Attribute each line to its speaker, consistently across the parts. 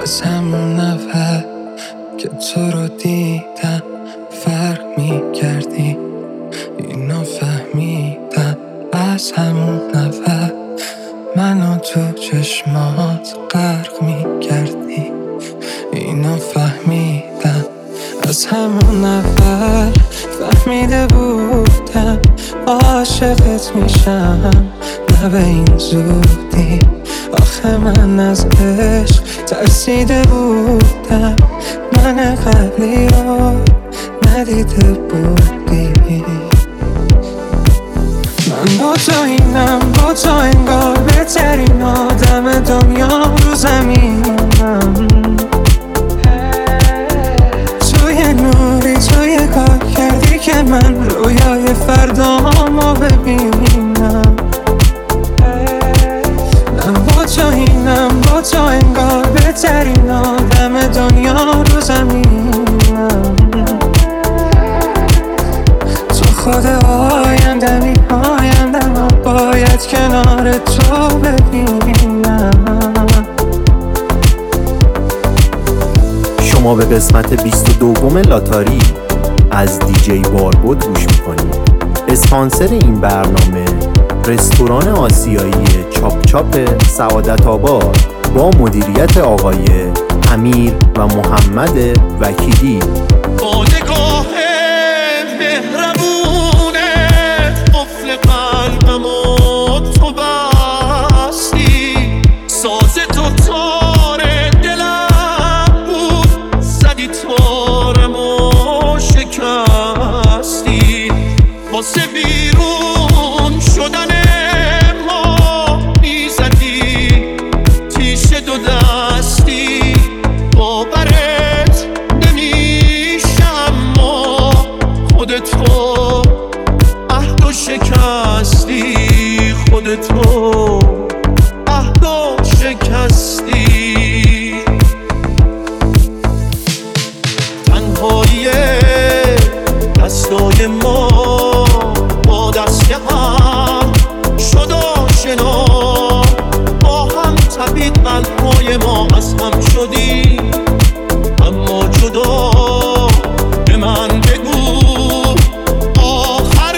Speaker 1: از همون نفر که تو رو دیدم فرق میکردی، اینو فهمیدم از همون نفر منو تو چشمات غرق میکردی، اینو فهمیدم از همون نفر فهمیده بودم عاشقت میشم نه به این زودی، آخه من از عشق ترسیده بودم، من قبلی رو ندیده بودی. من با تو اینم، با تو انگار بهترین آدم دنیا رو زمینم، توی نوری توی کار کردی که من رویای فردامو ببینم. من با تو اینم، با تو انگار بهترین آدم دنیا رو زمینم، تو خود آیندمی آیندم باید کنار تو ببینم.
Speaker 2: شما به قسمت 22 لاتاری از دیجی باربود گوش میکنید. اسپانسر این برنامه رستوران آسیایی چاپ چاپ سعادت آباد با مدیریت آقای امیر و محمد وکیلی.
Speaker 3: با نگاه مهربونه قفل قلبمو تو بستی، ساز تو تاره دلم بود، زدی تارمو شکستی، واسه بیرون شدن ما میزدی تیشه دو دستی، باورت نمیشم ما خودتو عهدو شکستی، خودتو عهدو شکستی. تنهایی دستای ما با دست هم شد آشنا، با هم تپید قلب‌های ما از هم شدی، اما جدا به من بگو آخر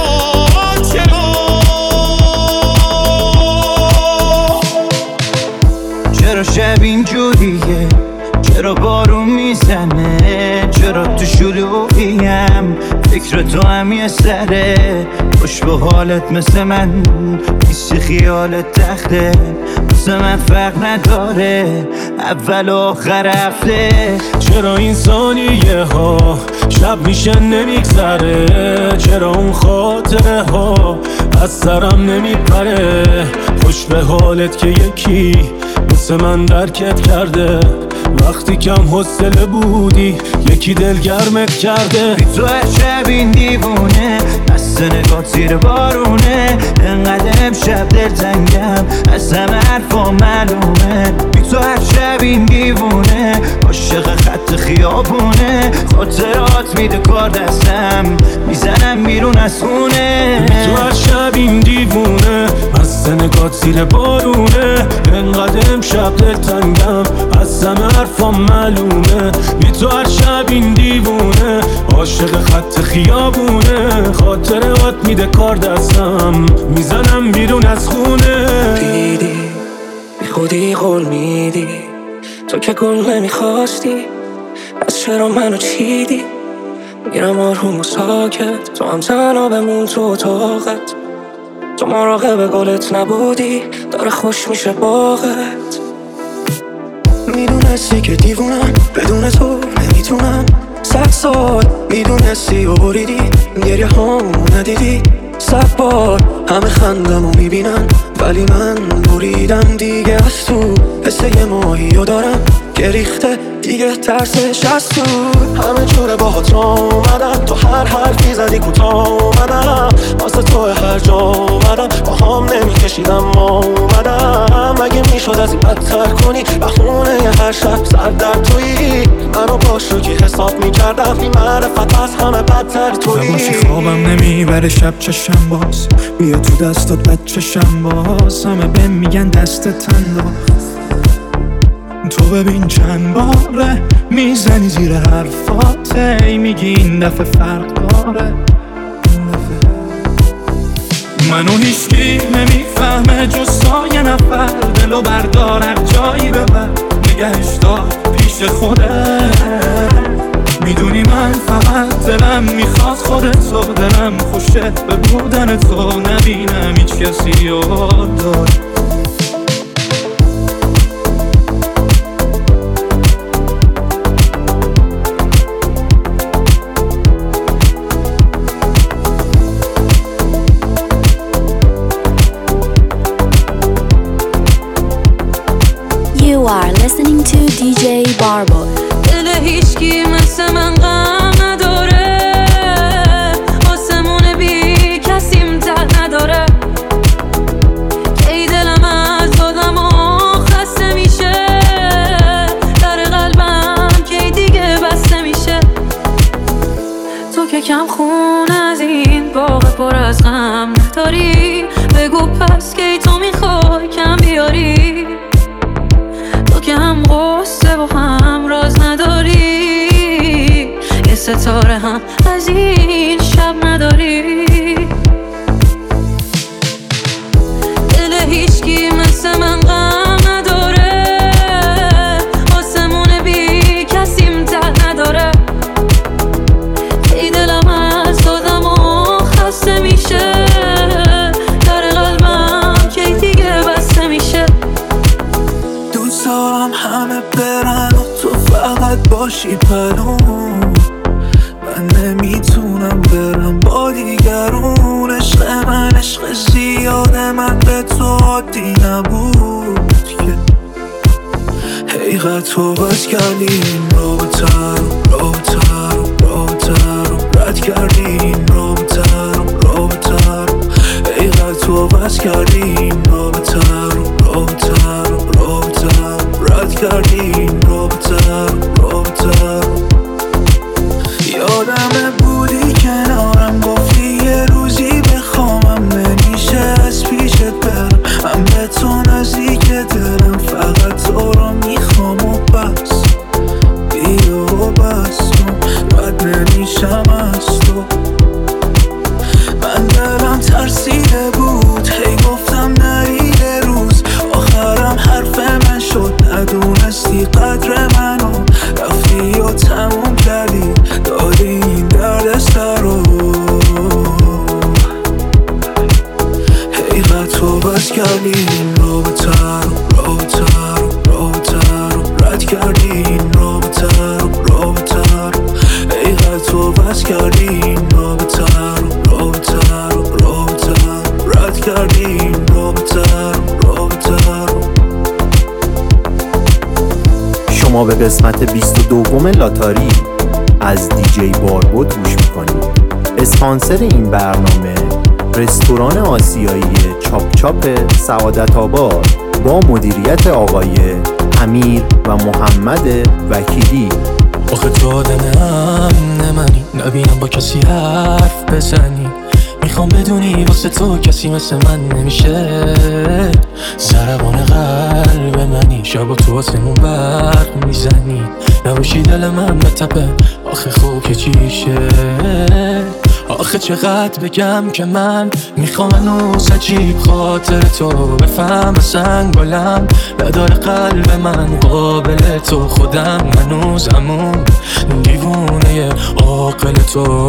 Speaker 4: چرا شب اینجوریه، چرا بارون میزنه، چرا تو شلوغیم فکر تو هم یه سره، خوش به حالت مثل من پیش خیالت تخته، مثل من فرق نداره اول و آخر هفته.
Speaker 5: چرا این ثانیه ها شب میشه نمیگذره، چرا اون خاطره ها از سرم نمیپره، خوش به حالت که یکی مثل من درکت کرده، وقتی کم حوصله بودی یکی دلگرمت کرده.
Speaker 4: بی تو هر شب این دیوونه دست نگات زیر بارونه، انقدر امشب دلتنگم از همه حرفا معلومه. بی تو هر شب این دیوونه عاشق خط خیابونه، خاطرات میده کار دستم میزنم بیرون از خونه.
Speaker 5: بی تو هر شب این دیوونه از نگات زیر بارونه، انقدر امشب دلتنگم از همه حرفام معلومه. بی تو هر شب این دیوونه عاشق خط خیابونه، خاطرات میده کار دستم میزنم بیرون از خونه.
Speaker 1: دیدی بی خودی قول میدی، تو که گل نمیخواستی از چرا منو چیدی، میرم آروم و ساکت تو هم تنها بمون تو اتاقت، تو مراقب گلت نبودی داره خوش میشه باغت. میدونستی که دیوونم بدون تو نمیتونم، 100 سال میدونستی و بریدی گریه هامو ندیدی، 100 بار همه خندمو میبینن ولی من بریدم دیگه از تو، حس یه ماهیو دارم که ریخته دیگه ترسش از تو. همه جوره باهات اومدم، تو هر حرفی زدی کوتاه اومدم، واسه تو هر جا اومدم با هم نمیکشیدم اومدم. مگه میشد از این بدتر کنی بخونه هر شب سر در تویی، منو باش رو که حساب میکردم بی معرفت از همه بدتر تویی.
Speaker 6: نباشی خوابم نمیبره شب چشم باز، بیا تو دستات بد چشم باز، همه بهم میگن دستت انداخت، تو ببین چند باره میزنی زیر حرفات، میگی این دفعه فرق داره. منو هیچکی نمیفهمه جز تا یه نفر، دلو بردار هر جایی ببر، نگهش دار پیش خوده. میدونی من فقط دلم میخواد خودتو، دلم خوشه به بودن تو، نبینم هیچ کسی یاد دار.
Speaker 7: You are listening to DJ Barbo.
Speaker 8: دل هیچکی مثل من غم نداره، آسمون بی کسیم ته نداره. کی دلم از آدم خسته میشه، در قلبم کی دیگه بسته میشه. تو که کم خون از این باغ پر از غم نداری، بگو پس کی تو میخوای کم بیاری. تو که هم قصه و هم راز نداری، یه ستاره هم از این شب نداری. دل هیچکی مثل من غم نداره، آسمون بی کسیم ته نداره. ای دلم از آدم خسته میشه، در قلبم کی دیگه بسته میشه.
Speaker 1: دوست دارم همه برن و تو فقط باشی پنوم، من نمیتونم برم با دیگرون. عشق من عشق زیاده، من به تو عادی نبود که حقیقت تو بس کردیم رابطه رو رد کردیم رابطه رو حقیقت تو بس کردیم رابطه رو رد کردیم رابطه یادمه بودی کنارم، گفتی یه روزی بخوامم، نمیشه از پیشت برم. من به تو نزدیک دلم، فقط تو رو میخوام و بس، بیا و بس کن، رد نمیشم از تو. من دلم ترسیده بود، هی گفتم نریده روز، آخرم حرف من شد، ندونستی قدر منو، رفتی و تموم کردی، دادی این درد سر رو. حقیقت تو بس کردی این رابطه رو رد کردی این رابطه رو حقیقت تو بس کردی این رابطه رو رد کردی این رابطه رو.
Speaker 2: شما به قسمت 22 لاتاری از دیجی باربو گوش میکنید. اسپانسر این برنامه رستوران آسیایی چاپ چاپ سعادت آباد با مدیریت آقای امیر و محمد وکیلی.
Speaker 9: آخه تو آدم امن منی، نبینم با کسی حرف بزنی. میخوام بدونی واسه تو کسی مثل من نمیشه، ضربان قلب منی، شب تو آسمون برق میزنی. نباشی دل من بتپه، آخه خوب که چیشه. آخه چقدر بگم که من میخوام هنوز عجیب خاطر تو بفهم، سنگالم نداره قلب من قابل تو. خودم هنوز همون دیوونه عاقل تو،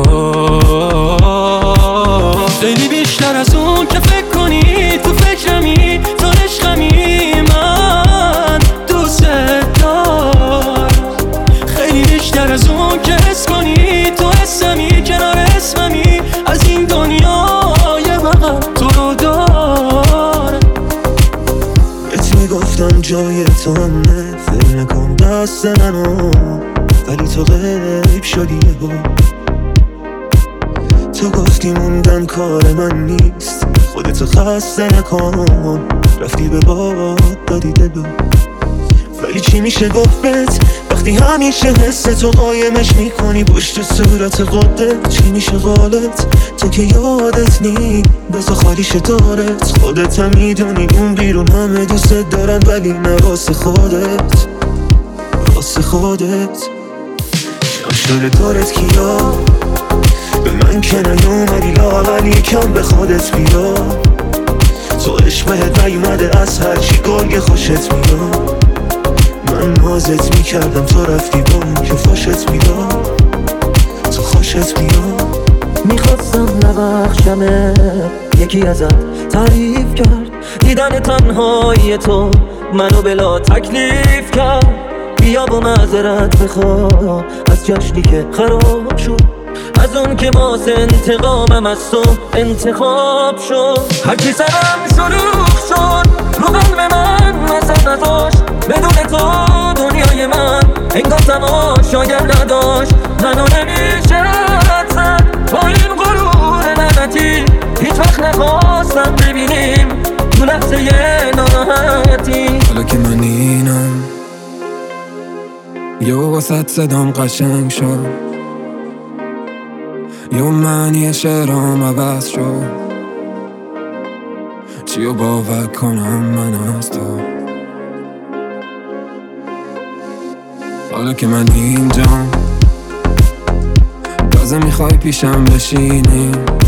Speaker 9: خیلی بیشتر از اون که فکر کنی. تو فکرمی، تو عشقمی، من دوست دارم. خیلی بیشتر از اون که حس کنی. تو اسمی کنار اسممی، از این دنیای بغل تو رو دارم.
Speaker 1: بهت میگفتم جای تو همه، فکر نکن دست منو، ولی تو غیب شدی یهو. تو گفتی موندن کار من نیست، خودتو خسته نکن، رفتی به باد دادی دلو. ولی چی میشه گفت بهت وقتی همیشه حس تو قایمش میکنی پشت صورت خودت؟ چی میشه قالت تو که یادت نی بذار خالیش دارت، خودت هم میدونی اون بیرون همه دوست دارن ولی نه واسه خودت، واسه خودت. جان شده دارت کیا به من که نیومدی لااقل یکم به خودت بیا. تو عشق بهت نیومده از هرچی گرگ خوشت میاد. من نازت میکردم تو رفتی با اون که فاشت میداد، تو خوشت میاد. میخواستم نبخشمه یکی ازت تعریف کرد، دیدن تنهایی تو منو بلا تکلیف کرد. بیا با معذرت بخوا از جشنی که خراب شد، از اون که واسه انتقامم از تو انتخاب شد. هرچی سرم شلوغ شد رو قلب من مثل نداشت، بدون تو دنیای من انگار تماشاگر نداشت. منو نمیشه رد زد با این غرور لعنتی، هیچ وقت نخواستم ببینیم تو لحظه ناراحتی.
Speaker 10: حالا که من اینم یه واسط صدام قشنگ شد، یه معنی شعرام عوض شد. چیو باور کنم من از تو، حالا که من اینجام تازه میخوای پیشم بشینی.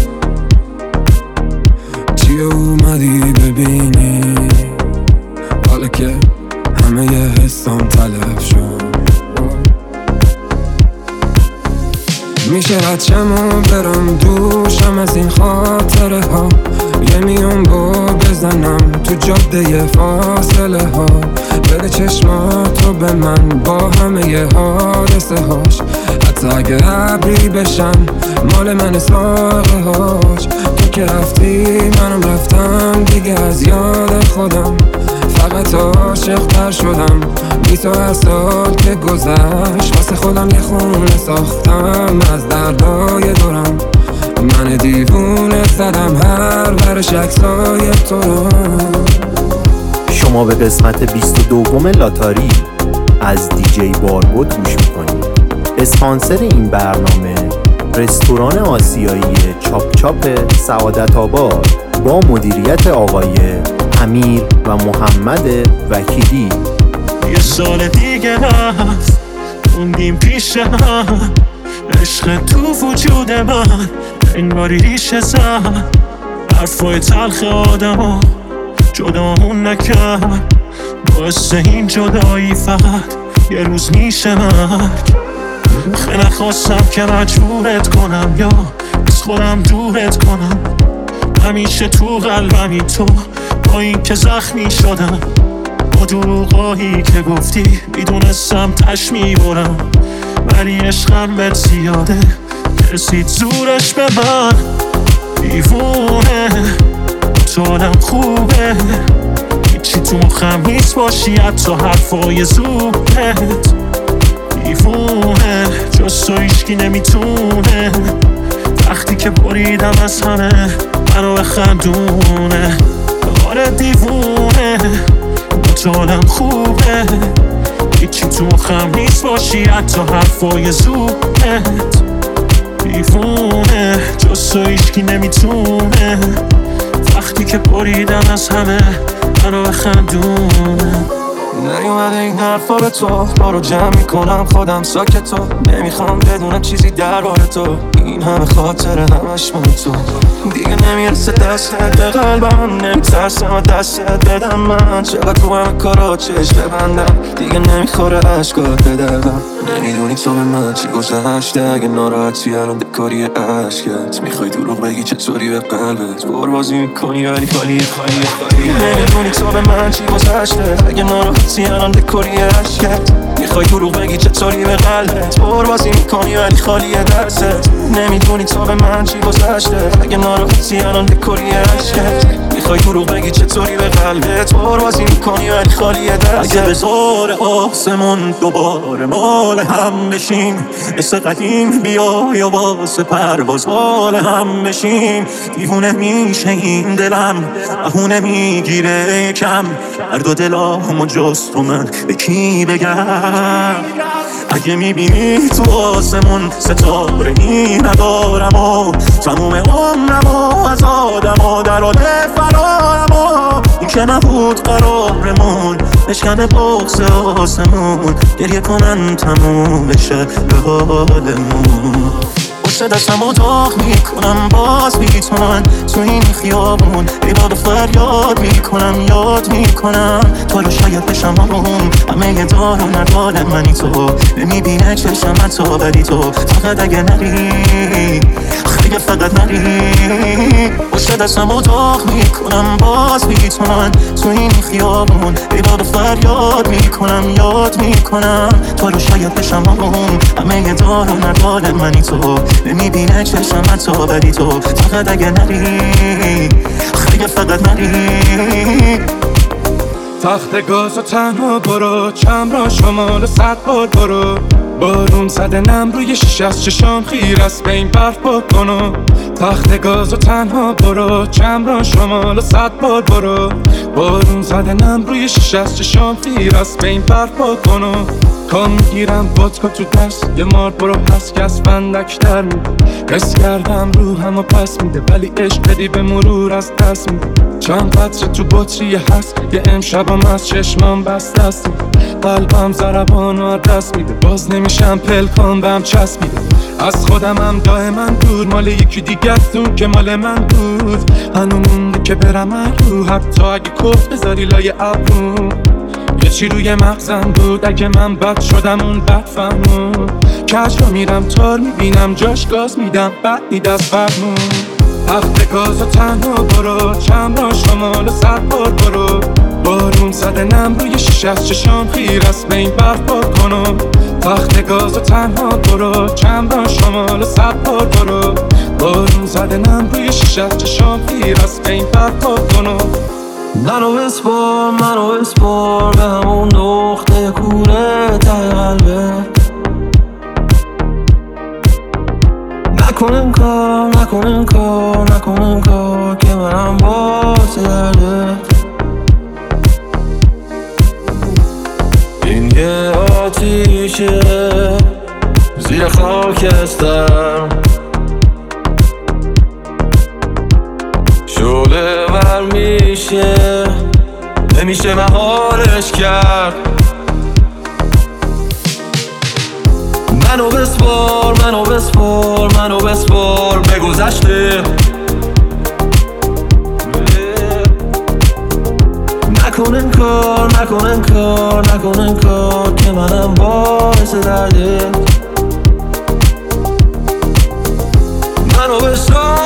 Speaker 10: چیو اومدی ببینی حالا که همه یه حسام تلف شد. میشه ردشم و برم دوشم از این خاطره ها، یه میون با بزنم تو جاده فاصله ها. بده چشماتو به من با همه ی حادثه هاش، حتی اگه ابری بشن مال من ساقه هاش. تو که رفتی منم رفتم دیگه از یاد خودم، فقط عاشق تر شدم بی تو از سال که گذشت. واسه خودم یه خونه ساختم از دردای دورم، من دیوونه زدم هر ورش عکسای تو رو.
Speaker 2: شما به قسمت 22 لاتاری از دیجی باربود گوش میکنید. اسپانسر این برنامه رستوران آسیایی چاپ چاپ سعادت آباد با مدیریت آقای امیر و محمد وکیلی.
Speaker 3: یه سال دیگه هست موندیم پیش هم، عشق تو وجود من انگاری ریشه زن. حرفای تلخ آدم جدامون نکرد، باعث این جدایی فقط یه روز میشه مرگ. خیلی نخواستم که مجبورت کنم یا از خودم دورت کنم، همیشه تو قلبمی تو با این که زخمی شدم. با دروغایی که گفتی میدونستم تش میبرم، ولی عشقم بهت زیاده رسید زورش به من. دیوونه تو آدم خوبه، هیچی تو مخم نیست باشی حتی حرفای زورت. دیوونه جز تو هیچکی نمیتونه، وقتی که بریدم از همه منو بخندونه. آره دیوونه تو آدم خوبه، هیچی تو مخم نیست باشی حتی حرفای زورت. دیوونه جز تو هیچکی نمیتونه، وقتی که بریدم از همه منو بخندونه.
Speaker 10: نیومده این حرفا به تو، ما رو جمع میکنم خودم ساکتو، نمیخوام بدونم چیزی درباره تو، این همه خاطره همش من تو. دیگه نمیرسه دستت به قلبم، نمیترسم دستت بدم من. چقدر تو همه کارا چشم ببندم، دیگه نمیخوره عشقات به دردم. نمیدونی تو به من چی گذشته، اگه ناراحتی الان دکاری عشقت. میخوای دروغ بگی چطوری به قلبت، بربازی میکنی ولی خالی. نمیدونی تو به من چی گذشته، اگه ناراحتی الان دکاری عشقت. میخوای دروغ بگی چطوری به قلبت، بربازی میکنی ولی خالی دستت. نمیدونی تو به من چی گذشته، اگه ناراحتی الان دکاری عشقت. میخوای دروغ بگی چطوری به قلبت، بربازی میکنی ولی خالی دستت.
Speaker 3: اگه به زور آسمون دوباره مال هم بشیم، مثل قدیم بیا یا واسه پرواز مال هم بشیم. دیوونه میشه این دلم، اهونه میگیره کم، هر دو دلامو جز تو من به کی بگم. اگه میبینی تو آسمون ستاره ای ندارم و تموم عمرم و از آدم در حال فرارم این که نبود قرارمون بشکنه بغض آسمون گریه کنن تموم بشه به حالمون پشت دستم و داغ میکنم باز بیتون تو این خیابون ایباد فریاد میکنم یاد میکنم تو رو شاید بشم آروم همه دار و ندال منی تو نمیبینه چشم حتی ولی تو فقط اگه نری خیلی فقط نری پشت دستم و داغ میکنم باز بیتون تو این خیابون ایباد فریاد میکنم یاد میکنم تو رو شاید بشم آروم همه دار و ندال منی تو نمیبینه چشم حتی ولی تو فقط اگه نری خیلی فقط نری
Speaker 6: تخت گاز و تنها برو چم را شمال 100 بار برو بارون زده نم روی شیشه از چشام خیر است به این برف بکنو تخت گاز و تنها برو چم را شمال 100 بار برو بارون زده نم روی شیشه از چشام خیر است به این برف بکنو کام میگیرم ودکا تو دست یه مار برو هست که از فندک در میده حس کردم روحمو پس میده ولی عشق بدی به مرور از دست میده چند قطره تو بطری هست یه امشبم از چشمام بست است قلبم ضربانو دست میده باز نمیشم پلکان بهم چسبیده از خودمم دائما دور مال یکی دیگه است که مال من بود هنو مونده که برم رو حتی اگه کف بذاری لای ابرو یه چی روی مغزم بود اگه من بد شدم اون بد فهمون کج را میرم تار میبینم جاش گاز میدم بد نید از فرمون هفته گاز و تنها برو چم را شمال 100 بار برو بارون زده نم روی شیشه از چشام خیر است به این برف بکنم تخت گاز و تنها برو چم را شمال 100 بار برو بارون زده نم روی شیشه از چشام خیر است به این برف بکنم
Speaker 1: منو بسپار به همون نقطه کوره ته قلبت نکن این کار که منم واسه دردت این یه آتیشه زیر خاکستر شعله ور میشه نمیشه مهارش کرد منو بسپار به گذشته نکن این کار که منم باعث درده منو بسپار